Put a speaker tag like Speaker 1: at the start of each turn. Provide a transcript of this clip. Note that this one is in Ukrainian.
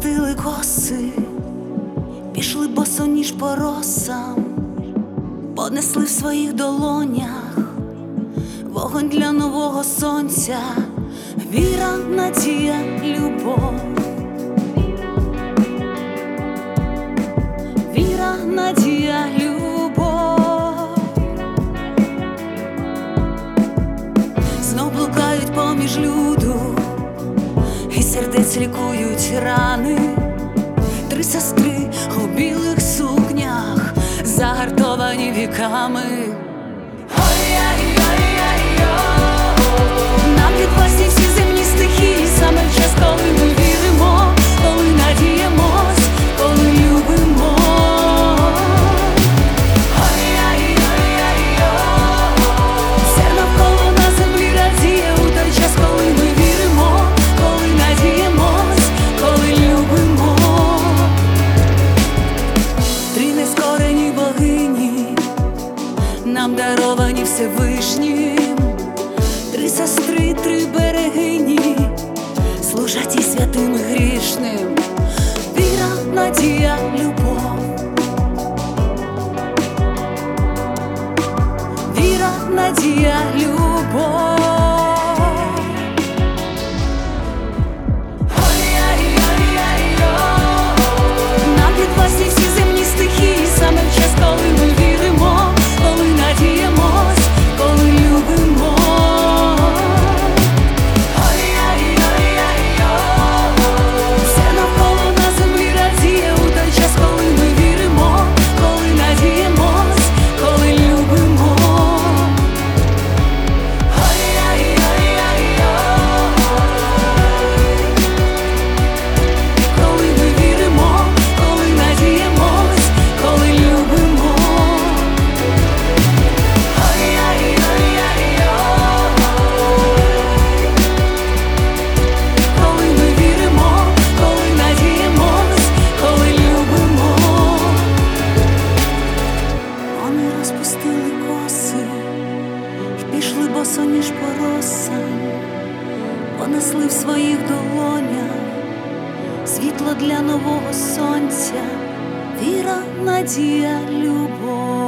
Speaker 1: розпустили коси, пішли босоніж по росам, понесли в своїх долонях вогонь для нового сонця, віра, надія, любов. Віра, надія, любов. Знов блукають поміж люду, і сердець лікують рани. Три сестри у білих сукнях, загартовані віками. Нам підвласні всі земні стихії, саме в час, коли ми віримо, коли надіємось, коли любимо. Все навколо на землі радіє у той час, коли ми віримо, коли надіємось, коли любимо. Три нескорені богині, нам даровані Всевишнім. Три сестри, три берегині, служать і святим, і грішним. Віра, надія, любов. Віра, надія, любов. Нам підвласні всі земні стихії, саме в час, коли ми віримо, коли надіємось, коли любимо. Все навколо на землі радіє у той час, коли ми віримо, коли надіємось, коли любимо. Коли ми віримо, коли надіємось, коли любимо. Коли ми віримо, коли надіємось, коли любимо. Вони розпустили коси й пішли босоніж по росам, понесли в своїх долонях світло для нового сонця, віра, надія, любов.